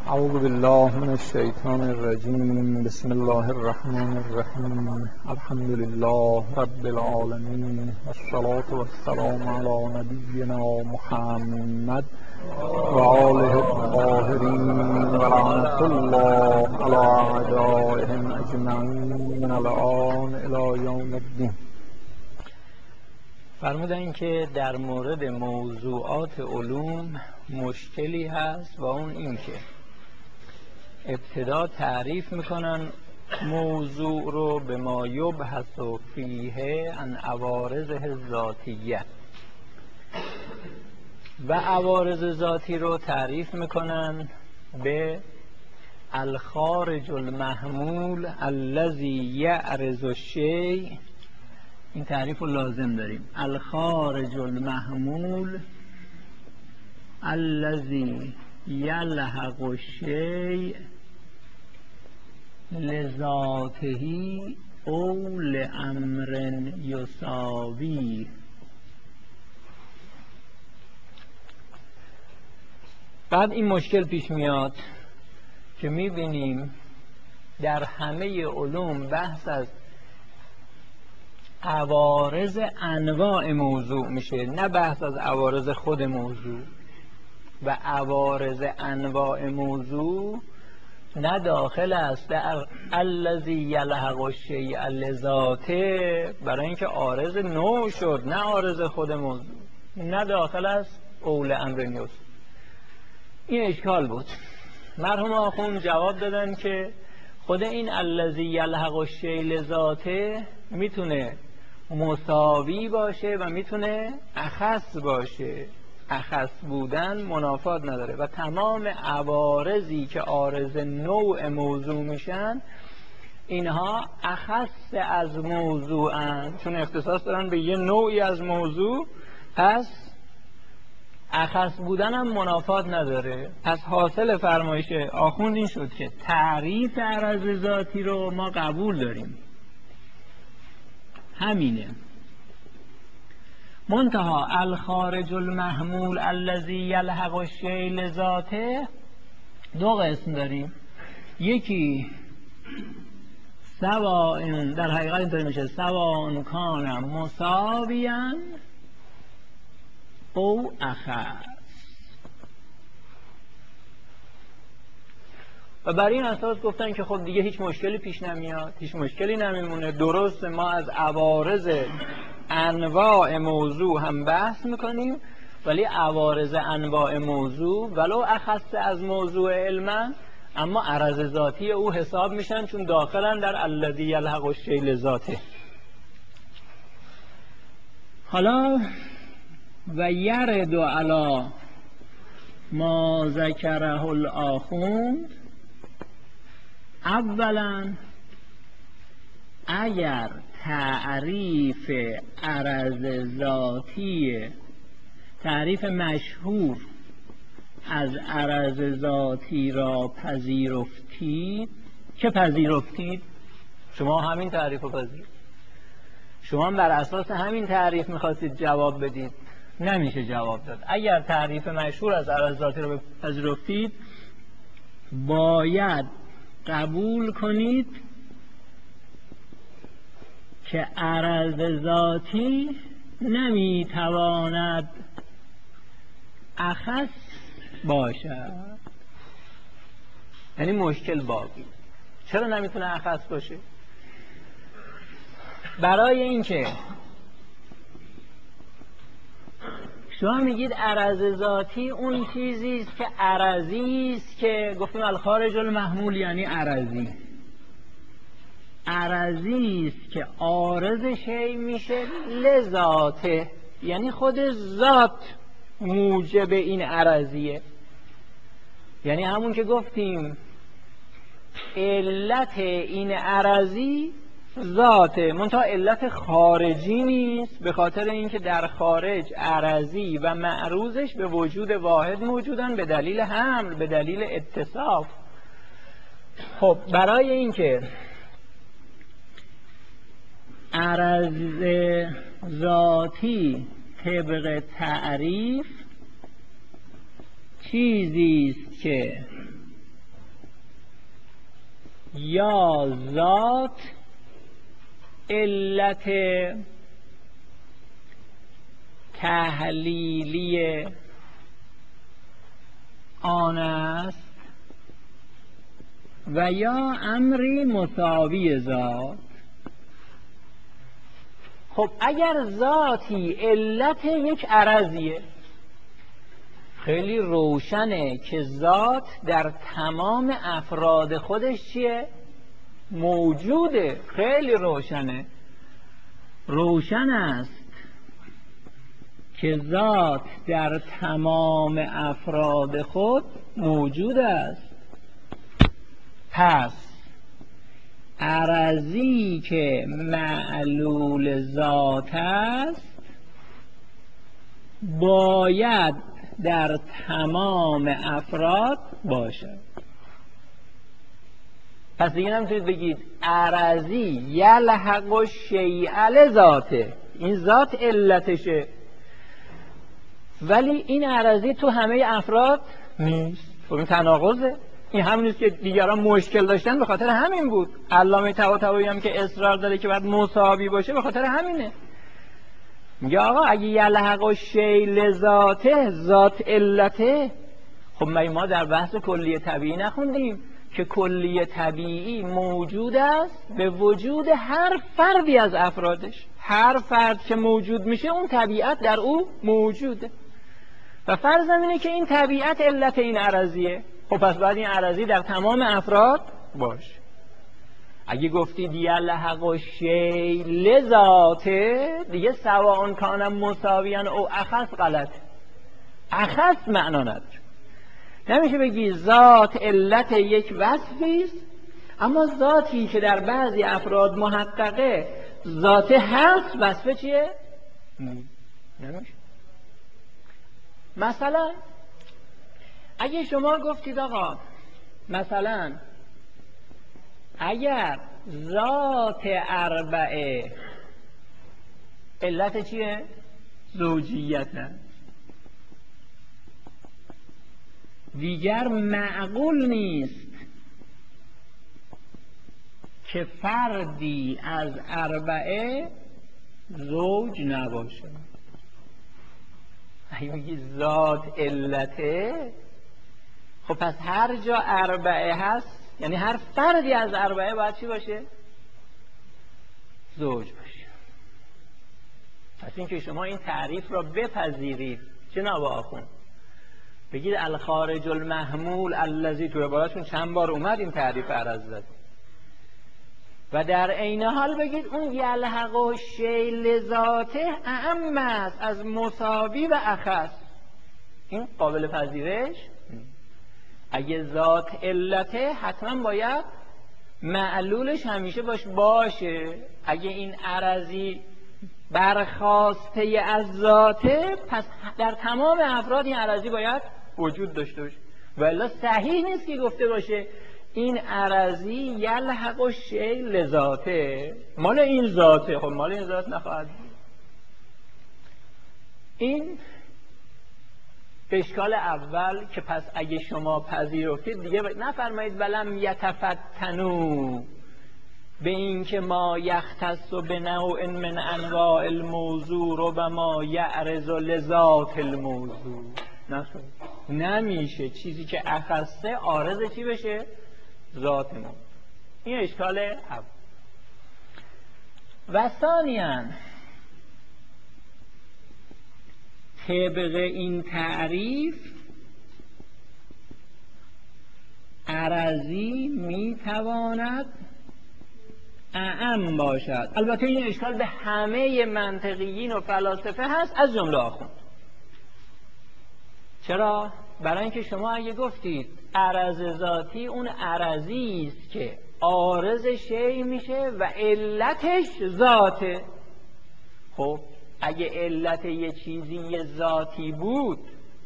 اعوذ بالله من الشیطان الرجیم. بسم الله الرحمن الرحیم. الحمد لله رب العالمین والصلاة والسلام علی نبینا محمد و آله الطاهرین و لعنة الله علی اعدائهم اجمعین من الآن الی یوم الدین. فرمودن که در مورد موضوعات علوم مشکلی هست و اون این که ابتدا تعریف میکنن موضوع رو به ما یبحث فیه عن عوارضه الذاتیه و عوارض ذاتی رو تعریف میکنن به الخارج المحمول الذی یعرض الشیء. این تعریف رو لازم داریم. الخارج المحمول الذی یلحق الشیء لذاته او لامر یساوی. بعد این مشکل پیش میاد که میبینیم در همه علوم بحث از عوارض انواع موضوع میشه، نه بحث از عوارض خود موضوع. و عوارض انواع موضوع نه داخل است در الذی یلحق الشیء لذاته، برای اینکه عارض نوع شد، نه عارض خود موضوع، نه داخل است اول امر یساوی. این اشکال بود. مرحوم آخوند جواب دادن که خود این الذی یلحق الشیء لذاته میتونه مساوی باشه و میتونه اخص باشه. اخص بودن منافات نداره و تمام عوارضی که عارض نوع موضوع میشن اینها اخص از موضوعن، چون اختصاص دارن به یه نوعی از موضوع، پس اخص بودن هم منافات نداره. پس حاصل فرمایش آخوند این شد که تعریف عرض ذاتی رو ما قبول داریم، همینه. منتها الخارج المحمول الذی یلحق الشیء لذاته دو قسم داریم. یکی سواء، در حقیقت اینطوری میشه سواء کان مساویا او اخص. و بر این اساس گفتن که خب دیگه هیچ مشکلی پیش نمیاد، هیچ مشکلی نمیمونه. درست ما از عوارض انواع موضوع هم بحث میکنیم، ولی عوارض انواع موضوع ولو اخص از موضوع علما اما عرض ذاتی او حساب میشن، چون داخلن در الذی یلحق الشیء لذاته. حالا و یرد علی ما ذکره الآخوند، اولا اگر تعریف عرض ذاتی، تعریف مشهور از عرض ذاتی را پذیرفتید، که پذیرفتید شما همین تعریف رو پذیرفتید، شما بر اساس همین تعریف میخواستید جواب بدید، نمیشه جواب داد. اگر تعریف مشهور از عرض ذاتی را پذیرفتید باید قبول کنید که عرض ذاتی نمیتواند اخص باشد. یعنی مشکل باقی. چرا نمیتونه اخص باشه؟ برای اینکه شما میگید عرض ذاتی اون چیزی است که عرضی است، که گفتیم الخارج المحمول یعنی عرضی. عرضی است که عارض شیء میشه لذاته، یعنی خود ذات موجب این عرضیه. یعنی همون که گفتیم علت این عرضی ذاته، منتها علت خارجی نیست، به خاطر اینکه در خارج عرضی و معروضش به وجود واحد موجودن به دلیل حمل، به دلیل اتصاف. خب برای اینکه عرض ذاتی طبق تعریف چیزی است که یا ذات علت تحلیلی آن است و یا امری مساوی ذات. خب اگر ذاتی علت یک عرضیه، خیلی روشنه که ذات در تمام افراد خودش چیه؟ موجوده. خیلی روشنه، روشن است که ذات در تمام افراد خود موجود است. پس عرضی که معلول ذات است باید در تمام افراد باشد. پس دیگه نمیتونید بگید عرضی یلحق الشیء لذاته، این ذات علتشه، ولی این عرضی تو همه افراد نیست. خب این تناقضه. این همون نیست که دیگران مشکل داشتن، به خاطر همین بود. علامه طباطبایی هم که اصرار داره که باید مساوی باشه، به خاطر همینه. میگه آقا اگه یلحق الشیء لذاته، ذات علته، خب ما در بحث کلیه طبیعی نخوندیم که کلیه طبیعی موجود است به وجود هر فردی از افرادش. هر فرد که موجود میشه اون طبیعت در او موجوده و فرضم اینه که این طبیعت علت این عرضیه. خب پس باید این عرضی در تمام افراد باشه. اگه گفتید یلحق الشیء لذاته، دیگه سواء کان مساویا او اخص غلطه. اخص معنا نداره. نمیشه بگی ذات علت یک وصفی است، اما ذاتی که در بعضی افراد محققه ذات هست، وصفه چیه؟ نمیشه. مثلا اگه شما گفتید آقا مثلا اگر ذات اربعه علت چیه؟ زوجیت هست، دیگر معقول نیست که فردی از اربعه زوج نباشه. اگه میگی ذات علته، خب پس هر جا اربعه هست یعنی هر فردی از اربعه باید چی باشه؟ زوج باشه. پس این که شما این تعریف را بپذیرید جناب آخوند، بگید الخارج المحمول الذی، تو عبارتون چند بار اومد این تعریف عرض زد، و در عین حال بگید اون یلحق الشیء لذاته اعم است از مساوی و اخص. این قابل پذیرش. اگه ذات علته حتما باید معلولش همیشه باشه. اگه این عرضی برخواسته از ذاته، پس در تمام افراد این عرضی باید وجود داشته باشه. ولی صحیح نیست که گفته باشه این عرضی یلحق الشیء لذاته، مال این ذاته. خب مال این ذات نخواهد بود. این اشکال اول که پس اگه شما پذیرفتید دیگه نفرمایید ولم یتفتنوا به این که ما یختص به نوع من انواع الموضوع ربما یعرض لذات الموضوع. نمیشه چیزی که اخصه عارض چی بشه؟ ذات موضوع. این اشکال اول. و ثانیاً طبق این تعریف عرضی میتواند اعم باشد. البته این اشکال به همه منطقیین و فلاسفه هست از جمله آخوند. چرا؟ برای اینکه شما اگه گفتید عرض ذاتی اون عرضی است که عارض شیء میشه و علتش ذاته. خب اگه علت یه چیزی یه ذاتی بود،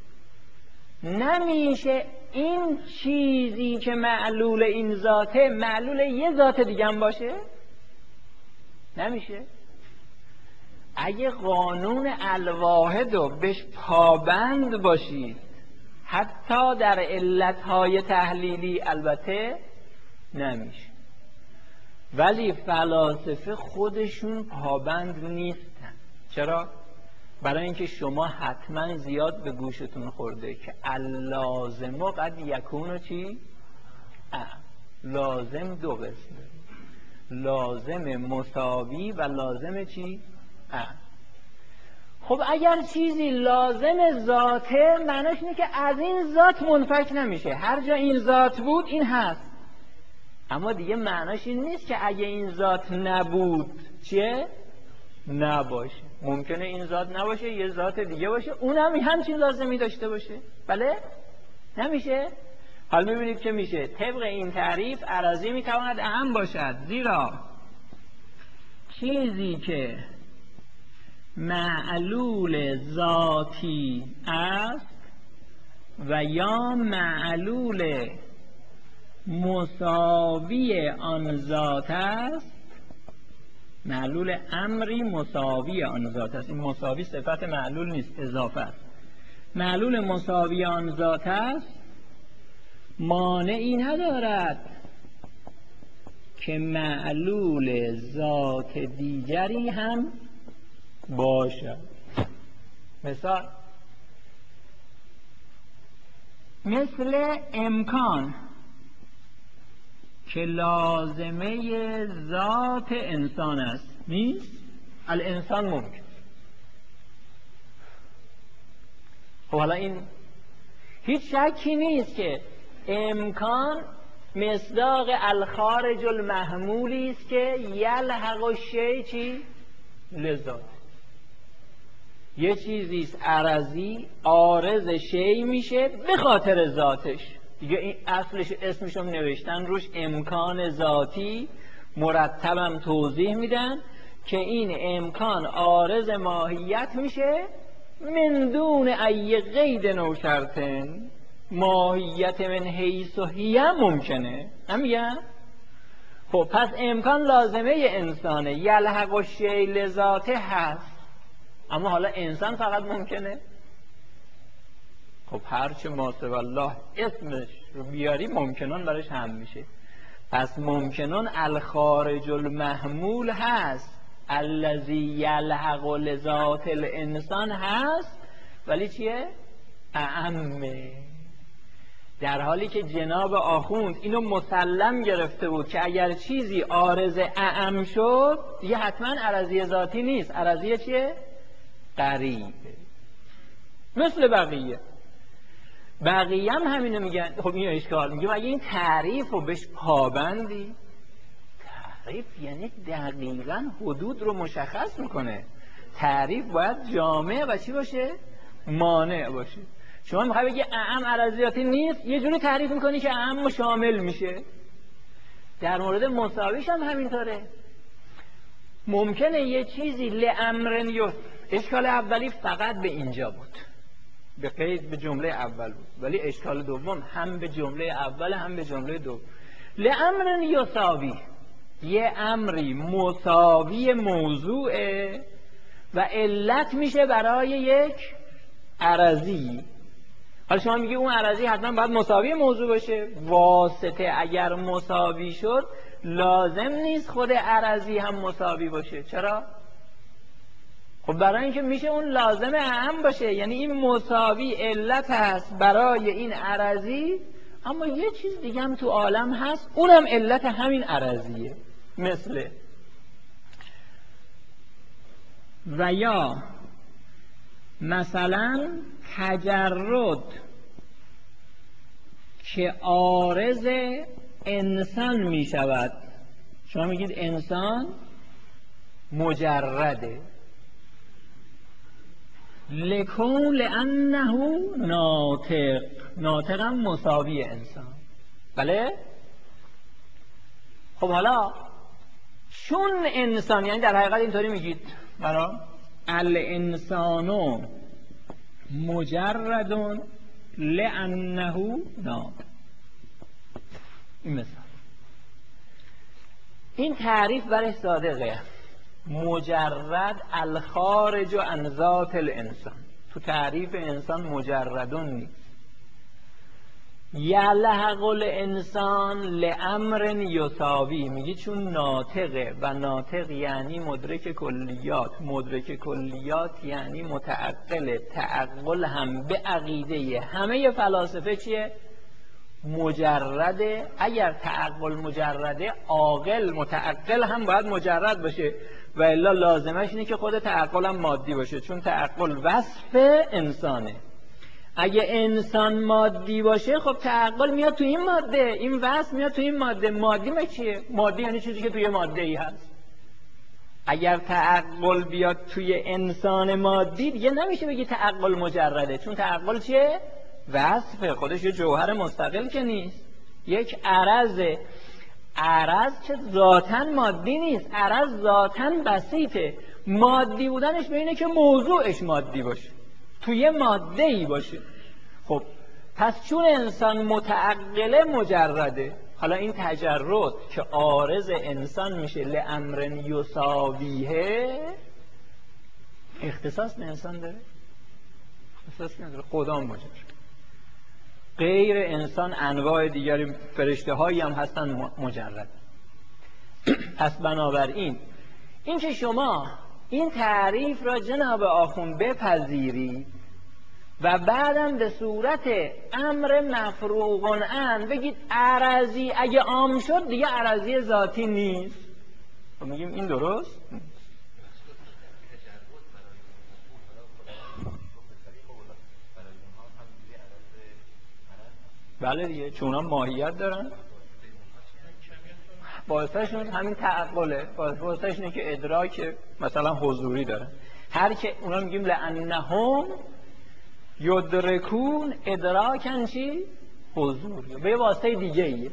نمیشه این چیزی که معلول این ذاته معلول یه ذات دیگه هم باشه؟ نمیشه. اگه قانون الواحد رو بهش پابند باشید، حتی در علتهای تحلیلی، البته نمیشه. ولی فلاسفه خودشون پابند نیستن. چرا؟ برای اینکه شما حتما زیاد به گوشتون خورده که اللازم قد یکون چی؟ لازم دو قسمه، لازم مساوی و لازم چی؟ خب اگر چیزی لازم ذاته، معناش اینه که از این ذات منفک نمیشه، هر جا این ذات بود این هست. اما دیگه معناش این نیست که اگه این ذات نبود چیه؟ نباشه. ممکنه این ذات نباشه یه ذات دیگه باشه، اونم همچین لازمی داشته باشه. بله؟ نمیشه؟ حال میبینید که میشه. طبق این تعریف اراضی میتواند اهم باشد، زیرا چیزی که معلول ذاتی است و یا معلول مساوی آن ذات است، معلول امری مساوی آن ذات است. این مساوی صفت معلول نیست، اضافه است. معلول مساوی آن ذات است، مانعی ندارد که معلول ذات دیگری هم باشد. مثل امکان که لازمه ذات انسان است، نیست؟ الانسان ممکن. خب حالا این هیچ شکی نیست که امکان مصداق الخارج المحمولی است که یلحق الشیء چی؟ لذات. یه چیزی است عرضی عارض شیء میشه به خاطر ذاتش. دیگه این اصلش اسمشم نوشتن روش امکان ذاتی، مرتبم توضیح میدن که این امکان عارض ماهیت میشه من دون ای قید نو شرطن، ماهیت من حیث و هیه ممکنه. نمیگن؟ خب پس امکان لازمه انسانه، یلحق الشیء لذاته هست. اما حالا انسان فقط ممکنه؟ خب هرچه ما سوی الله اسمش رو بیاری ممکنون برش هم میشه. پس ممکنون الخارج المحمول هست، الذی یلحق لذات الانسان هست، ولی چیه؟ اعمه. در حالی که جناب آخوند اینو مسلم گرفته بود که اگر چیزی عارض اعم شد دیگه حتما عرضی ذاتی نیست، عرضی چیه؟ قریبه. مثل بقیه هم همینو میگن. خب اینو اشکال میگم اگه این تعریف رو بهش پابندی، تعریف یعنی دقیقاً حدود رو مشخص میکنه. تعریف باید جامع و چی باشه؟ مانع باشه. شما میخوای بگی اعم عرضیاتی نیست، یه جوری تعریف میکنی که اعم شامل میشه. در مورد مساویش هم همینطوره. ممکنه یه چیزی لامرن یوت، اشکال اولی فقط به اینجا بود، به قید به جمله اول بود، ولی اشکال دوم هم به جمله اول هم به جمله دوم. لامرن یساوی، یه امری مساوی موضوعه و علت میشه برای یک عرضی. حالا شما میگی اون عرضی حتما باید مساوی موضوع باشه. واسطه اگر مساوی شد لازم نیست خود عرضی هم مساوی باشه. چرا؟ خب برای اینکه میشه اون لازم اهم باشه، یعنی این مساوی علت هست برای این عرضی، اما یه چیز دیگه هم تو عالم هست اونم علت همین عرضیه. مثل و یا مثلا تجرد که عارض انسان می شود. شما میگید انسان مجرده، لکون لانه ناطق، ناطق هم مساوی انسان. بله؟ خب حالا چون انسان، یعنی در حقیقت اینطوری میگید برا الانسانو مجردون لانه ناطق. این مثال، این تعریف برای صادقه. مجرد الخارج عن ذات الانسان، تو تعریف انسان مجردون نیست. یلحق الانسان لامر یساوی، میگه چون ناطقه و ناطق یعنی مدرک کلیات، مدرک کلیات یعنی متعقل، تعقل هم به عقیده همه فلاسفه چیه؟ مجرده. اگر تعقل مجرده، عاقل متعقل هم باید مجرد باشه و الا لازمش اینه که خود تعقل هم مادی باشه، چون تعقل وصف انسانه. اگه انسان مادی باشه خب تعقل میاد تو این ماده، این وصف میاد تو این ماده. مادی ما چیه؟ مادی یعنی چیزی که توی ماده ای هست. اگر تعقل بیاد توی انسان مادی دیگه نمیشه بگی تعقل مجرده، چون تعقل چیه؟ وصفه، خودش یه جوهر مستقل که نیست، یک عرضه. عرض که ذاتاً مادی نیست، عرض ذاتاً بسیطه. مادی بودنش به اینه که موضوعش مادی باشه، توی ماده ای باشه. خب پس چون انسان متعقله مجرده، حالا این تجرد که عارض انسان میشه لامر یساویه، اختصاص به انسان داره؟ اختصاص نداره، خدا مجرد. غیر انسان انواع دیگری فرشته هایی هم هستن مجرد. پس بنابراین این که شما این تعریف را جناب آخوند بپذیرید و بعدم به صورت امر مفروغ عنه بگید عرضی اگه عام شد دیگه عرضی ذاتی نیست، خب میگیم این درست؟ بله دیگه، چون هم ماهیت دارن. باعثشون همین تعقله، باعثش اینه که ادراک مثلا حضوری دارن. هر که اونا میگیم لانهم یدرکون ادراکن چی؟ حضوری، به واسطه دیگه ایه.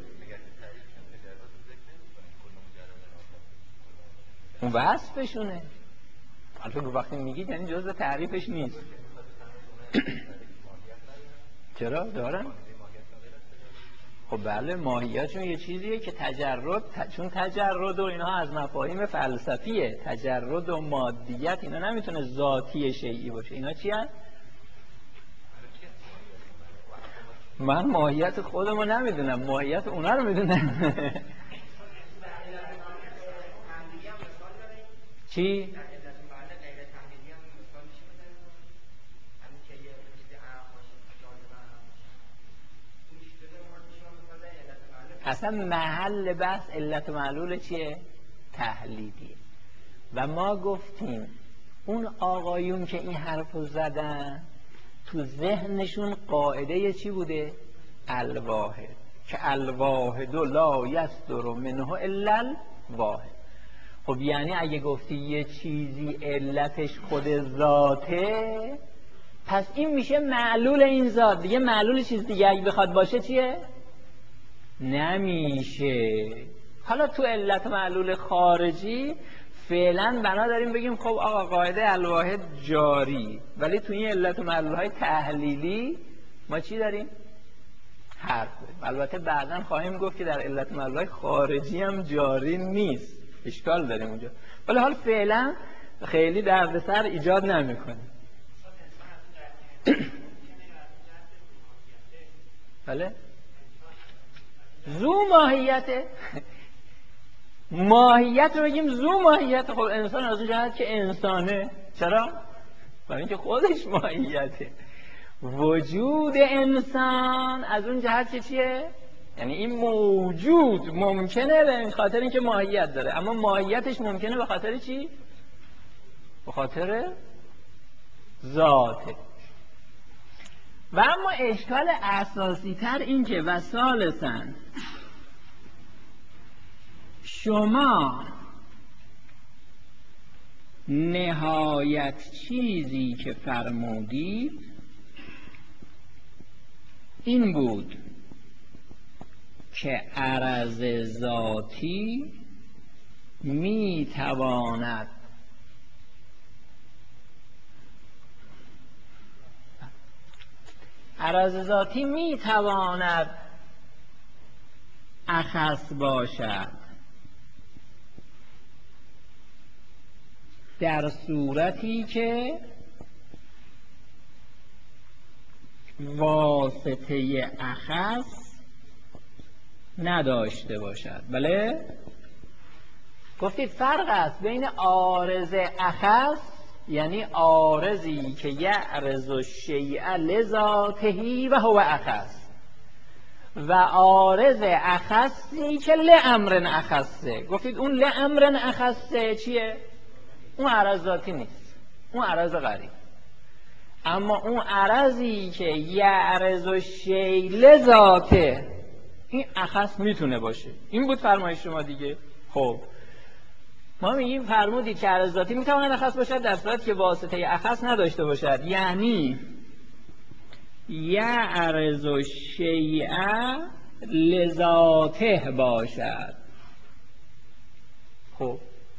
اون وصفشونه. البته وقتی میگید یعنی جزء تعریفش نیست. چرا دارن؟ خب بله، ماهیتشون یه چیزیه که تجرد، چون تجرد و اینا از مفاهیم فلسفیه، تجرد و مادیت اینا نمیتونه ذاتی شیئی باشه. اینا چی هست؟ من ماهیت خودمو نمیدونم، ماهیت اونا رو میدونم. چی؟ اصلا محل بحث علت و معلول چیه؟ تحلیلیه. و ما گفتیم اون آقایون که این حرفو زدن تو ذهنشون قاعده چی بوده؟ الواحد، که الواحد لا یصدر منه الا الواحد. خب یعنی اگه گفتی یه چیزی علتش خود ذاته، پس این میشه معلول این ذات دیگه. معلول چیز دیگه اگه بخواد باشه چیه؟ نمیشه. حالا تو علت معلول خارجی فعلا بنا داریم بگیم خب آقا قاعده الواحد جاری، ولی تو این علت معلول های تحلیلی ما چی داریم؟ حرف داریم. البته بعداً خواهیم گفت که در علت معلول های خارجی هم جاری نیست، اشکال داریم اونجا، ولی حال فعلا خیلی دردسر ایجاد نمیکنه. بله زو ماهیته. ماهیت رو بگیم زو ماهیت. خب انسان از اون جهت که انسانه. چرا؟ برای اینکه خودش ماهیته. وجود انسان از اون جهت که چیه؟ یعنی این موجود ممکنه به خاطر اینکه ماهیت داره، اما ماهیتش ممکنه به خاطر چی؟ به خاطر ذاته. و اما اشکال اساسی تر این که و ثالثاً شما نهایت چیزی که فرمودید این بود که عرض ذاتی میتواند اخص باشد در صورتی که واسطه اخص نداشته باشد. بله؟ گفتید فرق است بین عارض اخص، یعنی عارضی که یعرض الشیء لذاته و هو اخص، و عارض اخصی که لامر اخصه. گفتید اون لامر اخصه چیه؟ اون عرض ذاتی نیست، اون عرض غریب. اما اون عرضی که یعرض الشیء لذاته، این اخص میتونه باشه. این بود فرمایش شما دیگه. خب ما میگیم فرمودید که عرض ذاتی میتواند اخص باشد در صورتی که واسطه اخص نداشته باشد، یعنی یعرض الشیء لذاته باشد. خب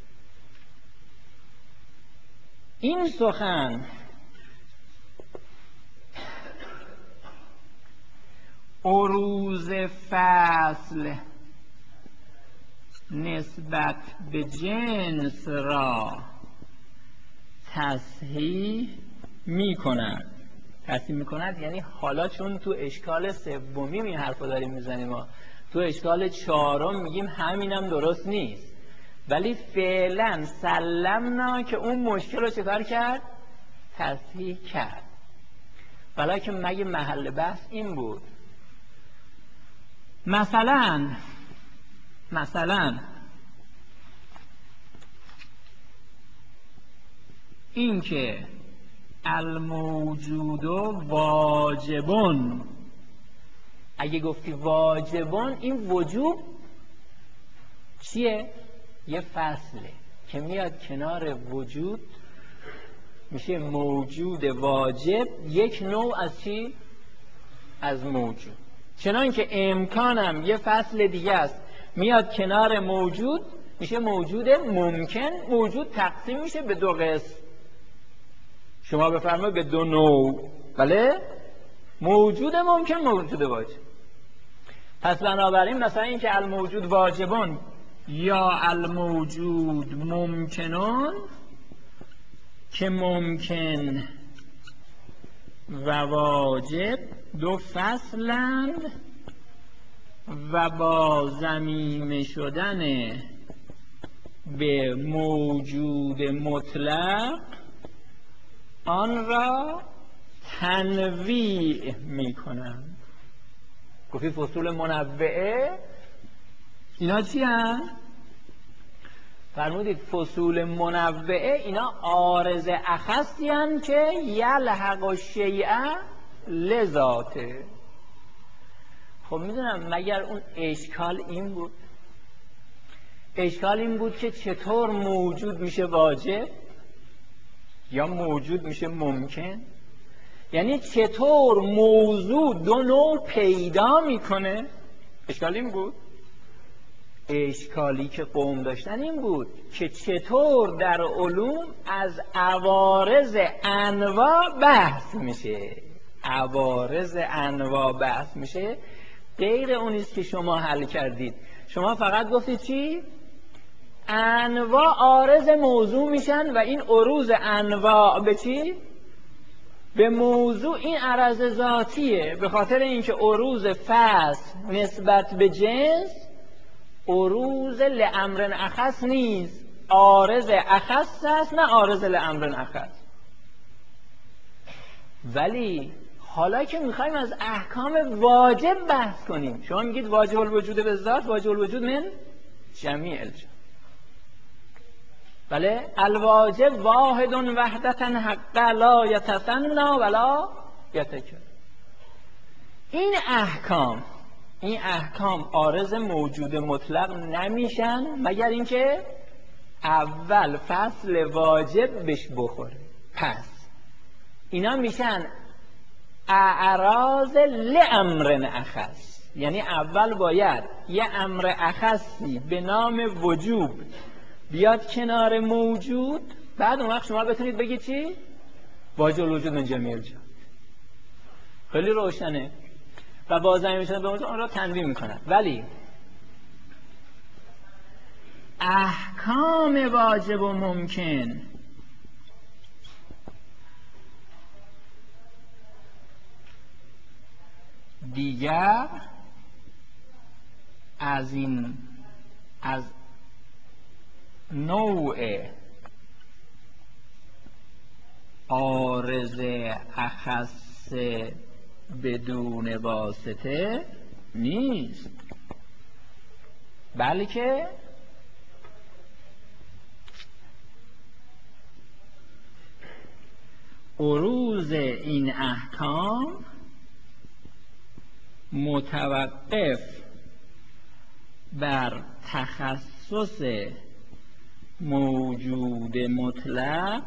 این سخن عروض فصل نسبت به جنس را تصحیح می کند. تصحیح می کند یعنی حالا چون تو اشکال سومی این حرف رو داریم میزنیم، ما تو اشکال چهارم میگیم همینم درست نیست، ولی فعلا سلمنا که اون مشکل رو چکار کرد؟ تصحیح کرد. ولی مگه محل بحث این بود؟ مثلا این که الموجود واجبون، اگه گفتی واجبون، این وجوب چیه؟ یه فصله که میاد کنار وجود، میشه موجود واجب، یک نوع از چی؟ از موجود. چنان که امکانم یه فصل دیگه است میاد کنار موجود، میشه موجود ممکن. موجود تقسیم میشه به دو قسم، شما بفرمایید به دو نوع. بله؟ موجود ممکن، موجود واجب. پس بنابراین مثلا این که الموجود واجبون یا الموجود ممکنون، که ممکن و واجب دو فصلند و با ضمیمه شدن به موجود مطلق آن را تنویع می کنند. گفتی فصول منوعه اینا چی هست؟ فرمودید فصول منوعه اینا عارض اخصی هستند که یلحق الشیء لذاته. خب میدونم مگر اون اشکال این بود؟ اشکال این بود که چطور موجود میشه واجب یا موجود میشه ممکن؟ یعنی چطور موضوع دو نوع پیدا میکنه؟ اشکال این بود؟ اشکالی که قوم داشتن این بود که چطور در علوم از عوارض انواع بحث میشه. عوارض انواع بحث میشه، غیر اونیست که شما حل کردید. شما فقط گفتید چی؟ انواع عارض موضوع میشن و این عروض انواع به چی؟ به موضوع. این عرض ذاتیه، به خاطر اینکه عروض فصل نسبت به جنس عروض لامر اخص نیست، عارض اخص است، نه عارض لامر اخص. ولی حالا که میخوایم از احکام واجب بحث کنیم، شما میگید واجب الوجود به ذات، واجب الوجود من جمیع الجهات. بله، الواجب واحد وحدتا حق لا یتثنی ولا یتکرر. این احکام عارض موجود مطلق نمیشن مگر اینکه اول فصل واجب بهش بخوره. پس اینا میشن اعراض لامر اخص، یعنی اول باید یه امر اخصی به نام وجوب بیاد کنار موجود، بعد اون وقت شما بتونید بگید چی؟ واجب الوجود من جمیع الجهات. خیلی روشنه. و با ضمیمه شدن به موجود آن را تنویع میکنند. ولی احکام واجب و ممکن دیگر از نوع عارض اخص بدون واسطه نیست، بلکه عروض این احکام متوقف بر تخصص موجود مطلق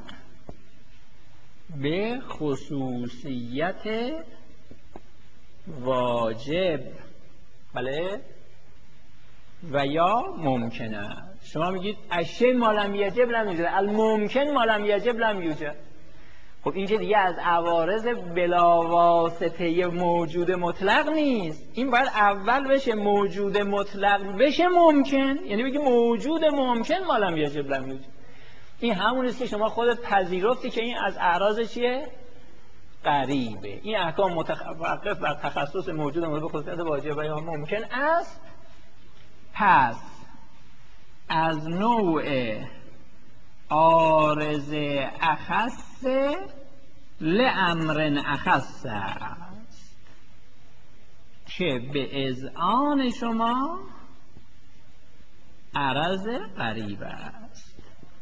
به خصوصیت واجب، بله، و یا ممکنه. شما میگید الشیء ما لم یجب لم یوجد، الممکن ما لم یجب لم یوجد. خب این که دیگه از عوارض بلاواسطه موجود مطلق نیست، این باید اول بشه موجود مطلق بشه ممکن، یعنی بگی موجود ممکن ما لم یجب لم یوجد. این همون است که شما خودت پذیرفتی که این از اعراض چیه؟ غریبه. این احکام متوقف بر تخصص موجود مطلق به خصوصیت واجب و یا ممکن است. پس از نوع عارض اخص لامر اخص است که به اذعان شما عرض غریب است.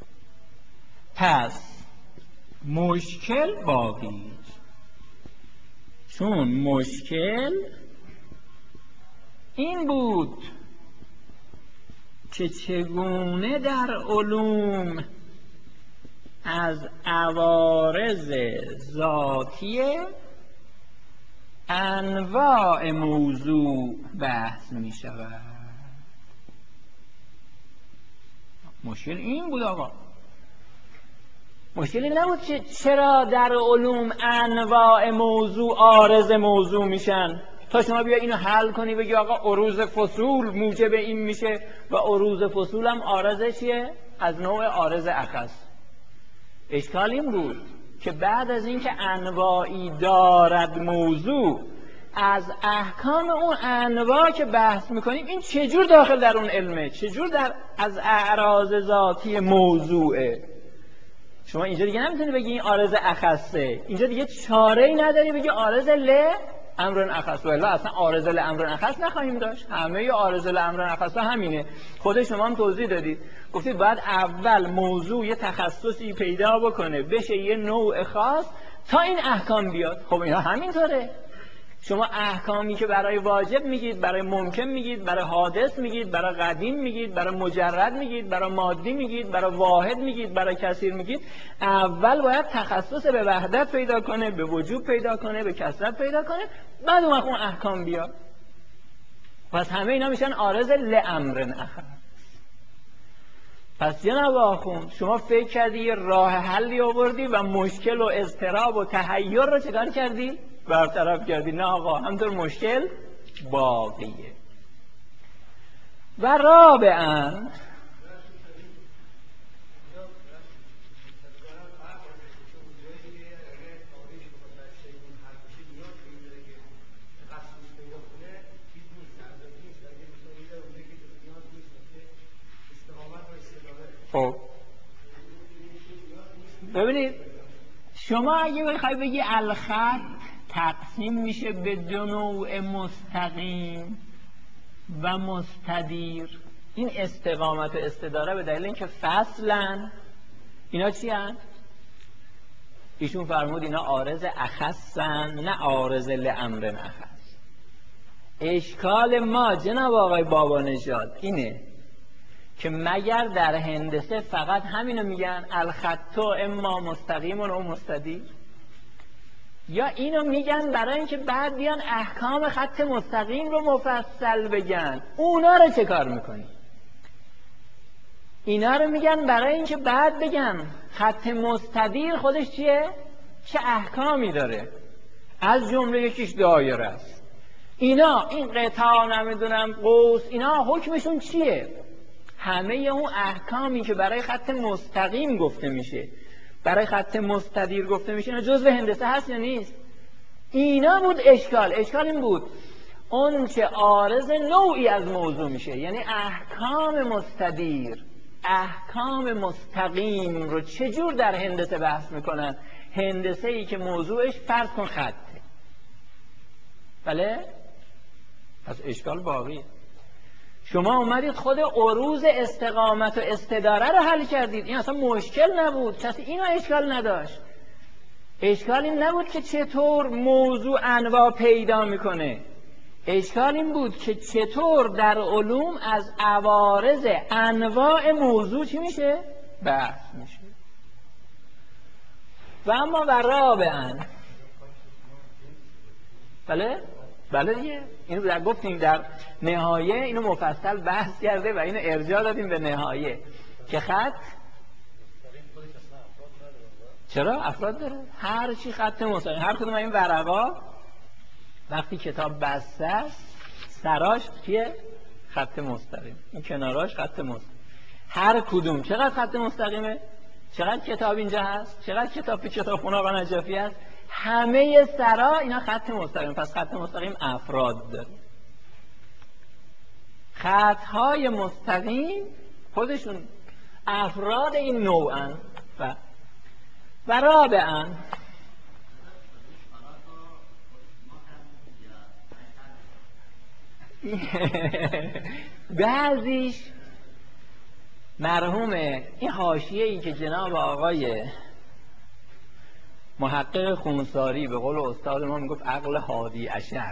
پس مشکل باقی، چون مشکل این بود که چگونه در علوم از عوارض ذاتی انواع موضوع بحث می شود. مشکل این بود آقا، مشکلی نبود که چرا در علوم انواع موضوع عارض موضوع میشن، تا شما بیا اینو حل کنی بگی آقا عروض فصول موجب این میشه و عروض فصول هم عارض چیه؟ از نوع عارض اخص. اشکال این بود که بعد از اینکه انواعی دارد موضوع، از احکام اون انواع که بحث میکنیم این چجور داخل در اون علمه، چجور در از اعراض ذاتی موضوعه. شما اینجا دیگه نمیتونی بگی این عارض اخصه، اینجا دیگه چاره‌ای نداری بگی عارض لامر اخص، والا اصلا عارض لامر اخص نخواهیم داشت. همه عارض لامر اخص همینه. خود شما هم توضیح دادید، گفتید باید اول موضوع یه تخصصی پیدا بکنه بشه یه نوع خاص تا این احکام بیاد. خب اینا همینطوره. شما احکامی که برای واجب میگید، برای ممکن میگید، برای حادث میگید، برای قدیم میگید، برای مجرد میگید، برای مادی میگید، برای واحد میگید، برای کثیر میگید، اول باید تخصص به وحدت پیدا کنه، به وجوب پیدا کنه، به کثرت پیدا کنه، بعد اون احکام بیاد. پس همه اینا میشن عارض لامر اخر. پس جناب آخوند شما فکر کردی یه راه حلی آوردی و مشکل و اضطراب و تحیر رو چکار کردی؟ برطرف کردی. نه آقا، همطور مشکل باقیه. و رابعاً خب ببینید، شما اگه بخوای بگی الخط تقسیم میشه به دو نوع مستقیم و مستدیر، این استقامت و استداره به دلیل اینکه فصلن، اینا چی هن؟ ایشون فرمود اینا عارض اخصن، نه عارض لامر اخص. اشکال ما جناب آقای بابا نژاد اینه که مگر در هندسه فقط همینو میگن الخط اما مستقیم و مستدیر، یا اینو میگن برای اینکه بعد بیان احکام خط مستقیم رو مفصل بگن؟ اونا رو چه کار میکنی؟ اینا رو میگن برای اینکه بعد بگن خط مستدیر خودش چیه؟ چه احکامی داره؟ از جمله یکیش دایره است. اینا این قطعه نمیدونم قوس، اینا حکمشون چیه؟ همه اون احکامی که برای خط مستقیم گفته میشه، برای خط مستدیر گفته میشه، اینا جزء هندسه هست یا نیست؟ اینا بود اشکال این بود اون چه عارض نوعی از موضوع میشه، یعنی احکام مستدیر، احکام مستقیم رو چجور در هندسه بحث میکنن؟ هندسه ای که موضوعش فرض کن خطه. بله؟ پس اشکال باقیه. شما اومدید خود عروض استقامت و استداره رو حل کردید، این اصلا مشکل نبود، کسی اینو اشکال نداشت. اشکال این نبود که چطور موضوع انواع پیدا میکنه، اشکال این بود که چطور در علوم از عوارض انواع موضوع چی میشه؟ بحث میشه. و اما و رابعاً، بله دیگه، اینو در گفتیم در نهایه، اینو مفصل بحث کرده و اینو ارجاع دادیم به نهایه که خط چرا افراد داره؟ هر چی خط مستقیم، هر کدوم این ورقا وقتی کتاب بسته است سراش کیه؟ خط مستقیم، این کناراش خط مستقیم. هر کدوم چقدر خط مستقیمه؟ چقدر کتاب اینجا هست؟ چقدر کتاب تو کتابخونه آقا نجفی هست؟ همه سرا اینا خط مستقیم. پس خط مستقیم افراد داره. خطهای مستقیم خودشون افراد این نوعن. و رابعاً بعضیش مرحوم این حاشیه‌ای که جناب آقای محقق خونساری به قول استاد ما میگفت عقل هادی عشر،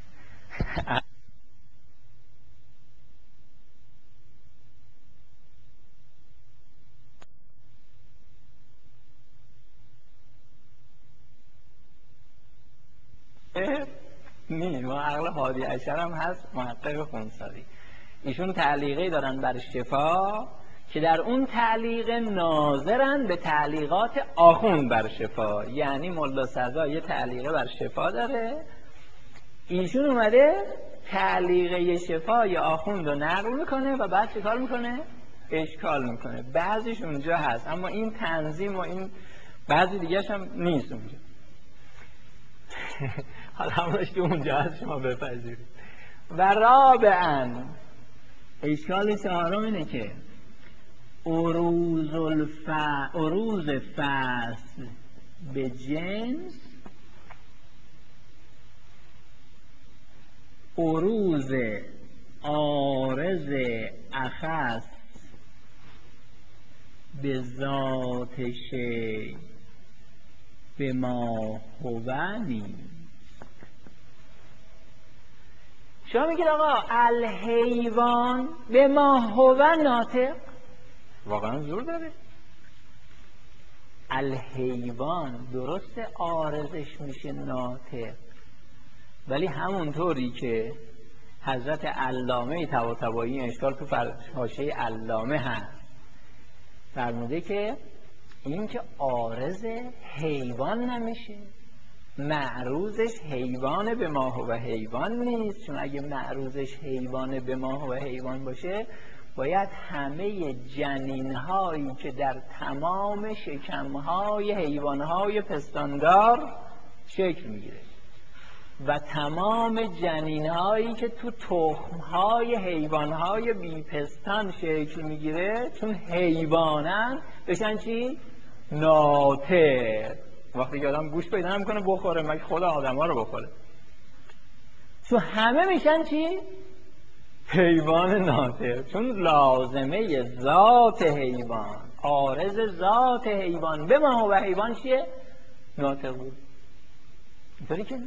ما عقل هادی عشر هم هست محقق خونساری. ایشون تعلیقی دارن بر شفا که در اون تعلیق ناظرن به تعلیقات آخوند بر شفا. یعنی ملا سزا یه تعلیقه بر شفا داره، ایشون اومده تعلیقه شفای آخوند رو نقل میکنه و بعد چه کار میکنه؟ اشکال میکنه. بعضیش اونجا هست اما این تنظیم و این بعضی دیگرش هم نیست اونجا. حالا همونش که اونجا هست شما بپذیرید. و رابعاً اشکال چهارم اینه که عروض فصل به جنس، عروض عارض اخص به ذات شی به ما هو نیست. شما میگید آقا الحیوان به ما هو ناطق، واقعا زور داره. الحیوان درست عارضش میشه ناطق، ولی همونطوری که حضرت علامه طباطبایی اشکال تو حاشیه علامه هست فرموده که این که عارض حیوان نمیشه، معروضش حیوان به ما هو حیوان نیست. چون اگه معروضش حیوان به ما هو حیوان باشه باید همه جنین‌هایی که در تمام شکم‌های حیوان‌های پستاندار شکل میگیره و تمام جنین‌هایی که تو تخم‌های حیوان‌های بیپستان شکل میگیره چون حیوانن بشن چی؟ ناطق. وقتی که آدم گوش پیدا نمی‌کنه بخوره مگه خود آدم‌ها رو بخوره؟ تو همه میشن چی؟ حیوان ناطق، چون لازمه ذات حیوان، عارض ذات حیوان به ما و حیوان چیه؟ ناطق بود. اینطوری که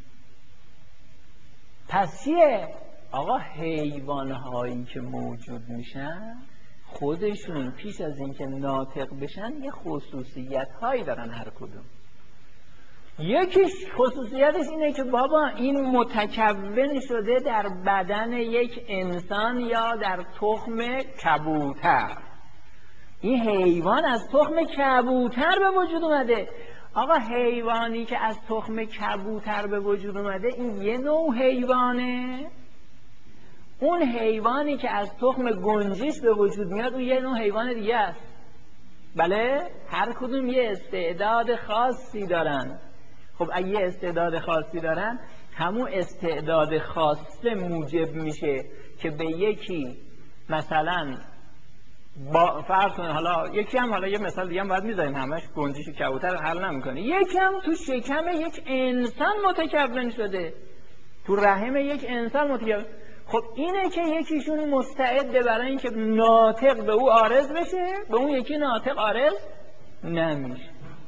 پس چیه؟ آقا حیوان‌هایی که موجود میشن خودشون پیش از اینکه ناطق بشن یه خصوصیت‌هایی دارن هر کدوم. یکیش خصوصیتش اینه که بابا این متکون شده در بدن یک انسان یا در تخم کبوتر. این حیوان از تخم کبوتر به وجود اومده. آقا حیوانی که از تخم کبوتر به وجود اومده این یه نوع حیوانه، اون حیوانی که از تخم گنجش به وجود میاد اون یه نوع حیوان دیگه است. بله؟ هر کدوم یه استعداد خاصی دارن. خب اگه یه استعداد خاصی دارن همون استعداد خاصه موجب میشه که به یکی مثلا با فرض کنید، حالا یکی هم، حالا یه مثال دیگه هم باید میذاریم، همش گنجیش و کبوتر حل نمیکنه، یکی هم تو شکم یک انسان متکون شده، تو رحم یک انسان متکون. خب اینه که یکیشون مستعده برای اینکه ناطق به او عارض بشه، به اون یکی ناطق عارض نمیشه.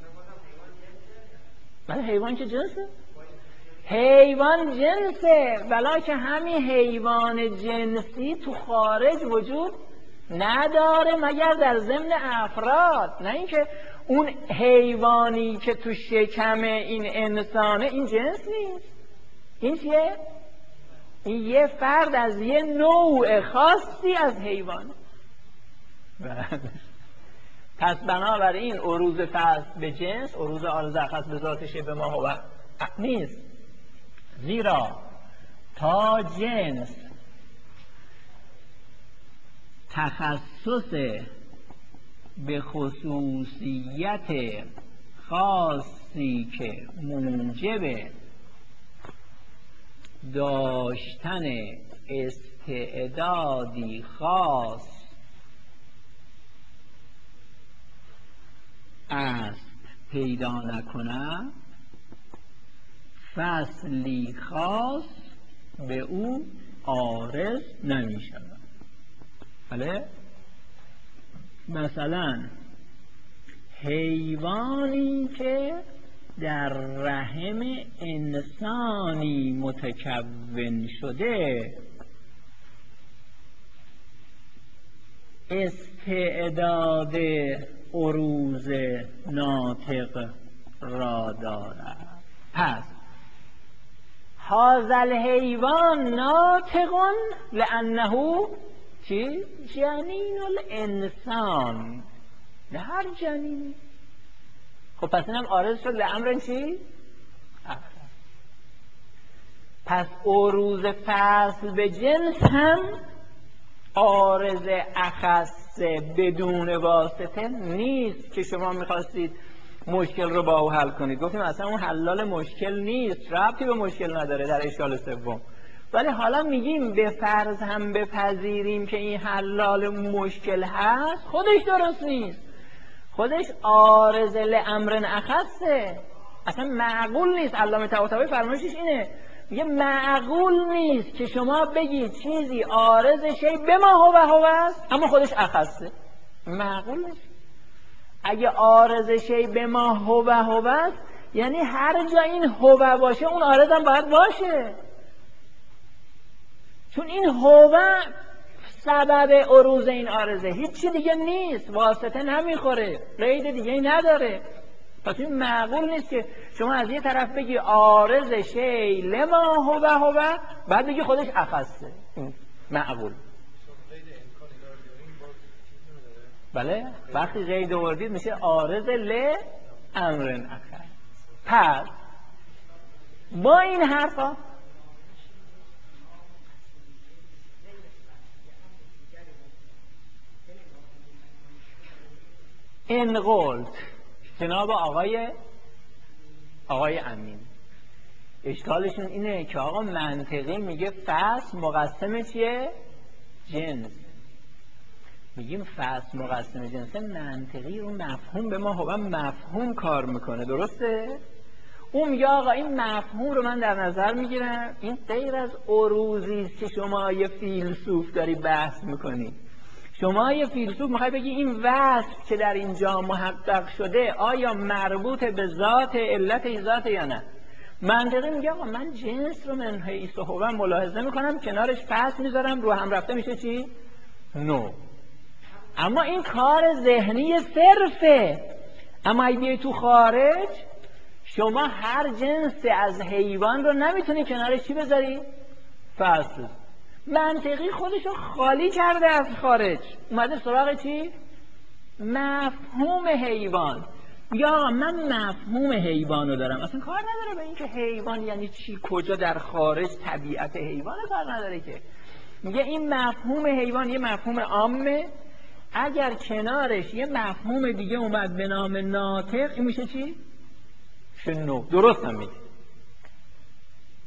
ولی حیوان که جنسه، حیوان جنسه، ولی که همین حیوان جنسی تو خارج وجود نداره مگر در ضمن افراد، نه اینکه اون حیوانی که تو شکم این انسانه این جنس نیست. این چیه؟ این یه فرد از یه نوع خاصی از حیوان. پس بنابراین عروض فصل به جنس، عروض عارض اخص به ذاتشه به ما هو نیست، زیرا تا جنس تخصص به خصوصیت خاصی که موجب داشتن استعدادی خاص است پیدا نکنه، فصلی خاص به او عارض نمی شود. بله؟ مثلا حیوانی که در رحم انسانی متکون شده استعداد عروض ناطق را دارد. پس هذا الحیوان ناطق لانه چی؟ جنین الانسان، نه هر جنینی. خب پس اینم عارض شد لامر چی؟ پس عروض فصل به جنس هم عارض اخص بدون واسطه نیست که شما میخواستید مشکل رو با او حل کنید. گفتیم اصلا اون حلال مشکل نیست، ربطی به مشکل نداره در اشکال سوم. ولی حالا میگیم به فرض هم بپذیریم که این حلال مشکل هست، خودش درست نیست، خودش عارض لامر اخصه، اصلا معقول نیست. علامه طباطبایی فرمایشش اینه، میگه معقول نیست که شما بگید چیزی عارض شی به ما هو است اما خودش اخصه، معقول نیست. اگه عارض شی به ما هو است یعنی هر جا این هو باشه اون عارض هم باید باشه، چون این هو سبب عروض این عارضه، هیچی دیگه نیست، واسطه نمیخوره، قید دیگه ای نداره. پس این معقول نیست که شما از یه طرف بگی عارض شی لما هو بعد بگی خودش اخصه، معقول. بله وقتی قید آوردید میشه عارض لامر اخر. پس با این حرفا این قول جناب آقای امین اشکالشون اینه که آقا منطقی میگه فصل مقسم چیه؟ جنس. میگیم فصل مقسم جنسه، منطقی رو مفهوم به ما هو مفهوم کار میکنه، درسته؟ اون میگه آقا این مفهوم رو من در نظر میگیرم، این غیر از عروضی است که شما یه فیلسوف داری بحث میکنی. شما یه فیلسوف میخوای بگی این وصف که در اینجا محقق شده آیا مربوط به ذات علت ذات یا نه؟ منطقی میگه آقا من جنس رو من حیث هو ملاحظه میکنم، کنارش فصل میذارم، رو هم رفته میشه چی؟ نو. اما این کار ذهنی صرفه. اما اگه بیای تو خارج شما هر جنس از حیوان رو نمیتونی کنارش چی بذاری؟ فصل. منطقی خودشو خالی کرده از خارج، اومده سراغ چی؟ مفهوم حیوان. یا من مفهوم حیوان رو دارم، اصلا کار نداره به این که حیوان یعنی چی، کجا در خارج طبیعت حیوان کار نداره که. میگه این مفهوم حیوان یه مفهوم عامه، اگر کنارش یه مفهوم دیگه اومد به نام ناطق این میشه چی؟ شنو. درست هم میگه.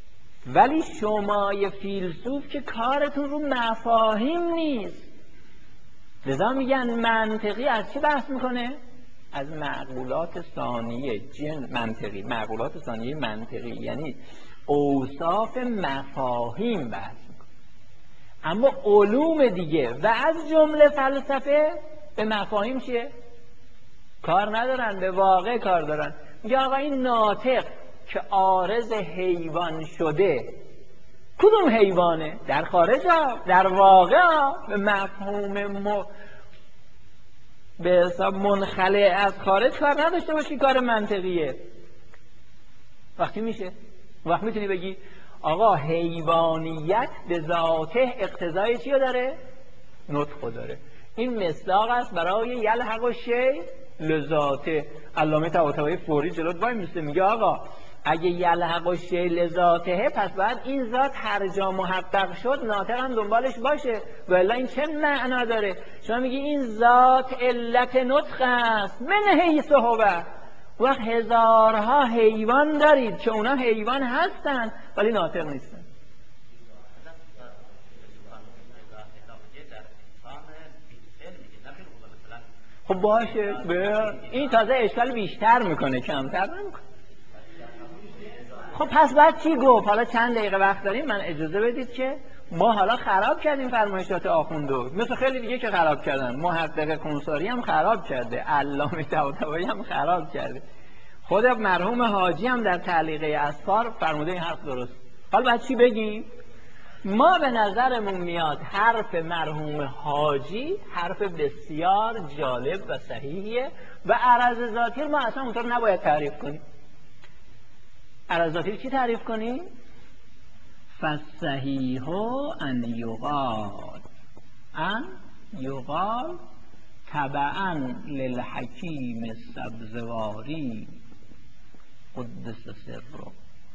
ولی شمای فیلسوف که کارتون رو مفاهیم نیست. لذا میگن منطقی از چی بحث میکنه؟ از معقولات ثانیه منطقی، معقولات ثانیه منطقی، یعنی اوصاف مفاهیم بحث میکنه. اما علوم دیگه و از جمله فلسفه به مفاهیم چیه؟ کار ندارن، به واقع کار دارن. میگه آقا این ناطق که عارض حیوان شده کدوم حیوانه؟ در خارج ها، در واقع ها، به مفهوم به حساب منخلع از خارج کار نداشته باشی، کار منطقیه. وقتی میشه وقت میتونی بگی آقا حیوانیت به ذاته اقتضای چی داره؟ نطق داره. این مصداق است برای یلحق و شی لذاته. علامه طباطبایی فوری جلوت وای میسته میگه آقا اگه یلحق و شی لذاته پس باید این ذات هر جا محقق شد ناطق هم دنبالش باشه، والا این چه معنا داره؟ شما میگی این ذات علت نطق است من حیث هو. وقت هزارها حیوان دارید که اونا حیوان هستن ولی ناطق نیستن. خب باشه، این تازه اشکال بیشتر میکنه، کمتر نمیکنه. خب پس بعد چی گفت؟ حالا چند دقیقه وقت داریم، من اجازه بدید که ما حالا خراب کردیم فرمایشات آخوندو، مثل خیلی دیگه که خراب کردن. محقق کنساری هم خراب کرده، علامه طباطبایی هم خراب کرده، خود مرحوم حاجی هم در تعلیقه اسفار فرموده این حرف درست. حالا بعد چی بگیم؟ ما به نظرمون میاد حرف مرحوم حاجی حرف بسیار جالب و صحیحیه و عرض ذاتی ما اصلا اونطور نباید تعریف کنیم. عرض ذاتی چی تعریف کنیم؟ فالصحیح ان یقال تبعا للحکیم السبزواری قدس سره.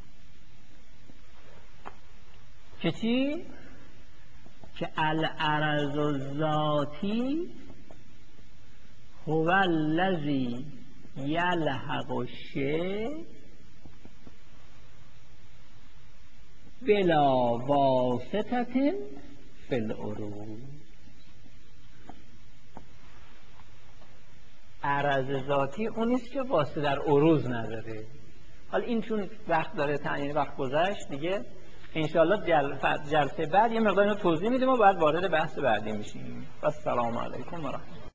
که چی؟ که العرض الذاتی هو الذی یلحق الشیء بلا واسطة فی العروض. عرض ذاتی اونیست که واسطه در عروض نداره. حالا این چون وقت داره، تعیین وقت گذشت دیگه، انشاءالله جلسه بعد یه مقدار اینو توضیح میدیم و بعد وارد بحث بعدی میشیم. السلام علیکم و رحمت الله.